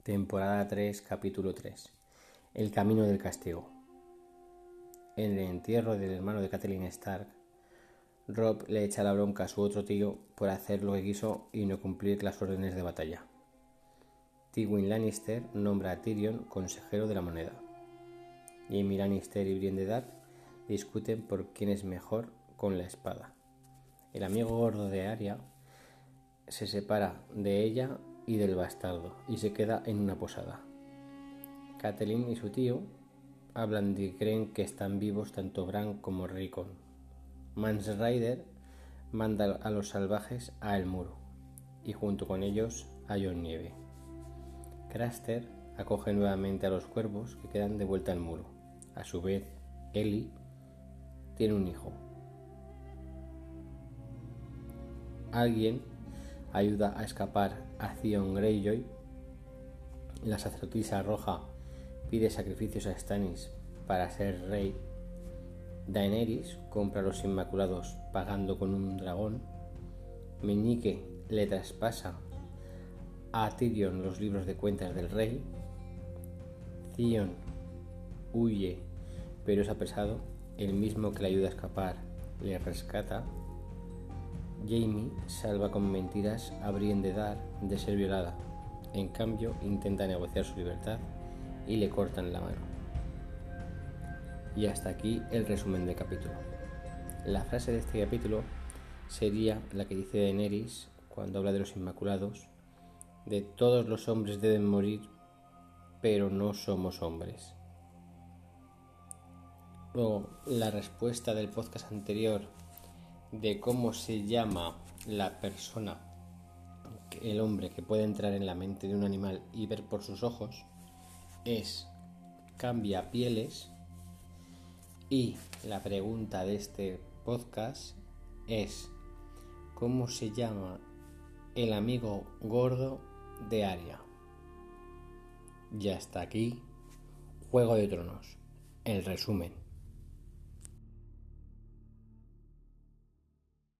Temporada 3, capítulo 3. El camino del castigo. En el entierro del hermano de Catelyn Stark, Robb le echa la bronca a su otro tío por hacer lo que quiso y no cumplir las órdenes de batalla. Tywin Lannister nombra a Tyrion consejero de la moneda. Jaime Lannister y Brienne de Tarth discuten por quién es mejor con la espada. El amigo gordo de Arya se separa de ella y del bastardo y se queda en una posada. Catelyn y su tío hablan y creen que están vivos tanto Bran como Rickon. Mance Rayder manda a los salvajes a El Muro y junto con ellos a Jon Nieve. Craster acoge nuevamente a los cuervos que quedan de vuelta al muro. A su vez, Ellie tiene un hijo. Alguien ayuda a escapar a Theon Greyjoy. La sacerdotisa roja pide sacrificios a Stannis para ser rey. Daenerys compra a los Inmaculados pagando con un dragón. Meñique le traspasa a Tyrion los libros de cuentas del rey. Theon huye pero es apresado. El mismo que le ayuda a escapar le rescata. Jaime salva con mentiras a Brienne de Tarth de ser violada. En cambio, intenta negociar su libertad y le cortan la mano. Y hasta aquí el resumen del capítulo. La frase de este capítulo sería la que dice Daenerys cuando habla de los Inmaculados: de todos los hombres deben morir, pero no somos hombres. Luego, la respuesta del podcast anterior de cómo se llama la persona, el hombre que puede entrar en la mente de un animal y ver por sus ojos, es Cambiapieles. Y la pregunta de este podcast es: ¿cómo se llama el amigo gordo de Arya? Y hasta aquí Juego de Tronos, el resumen.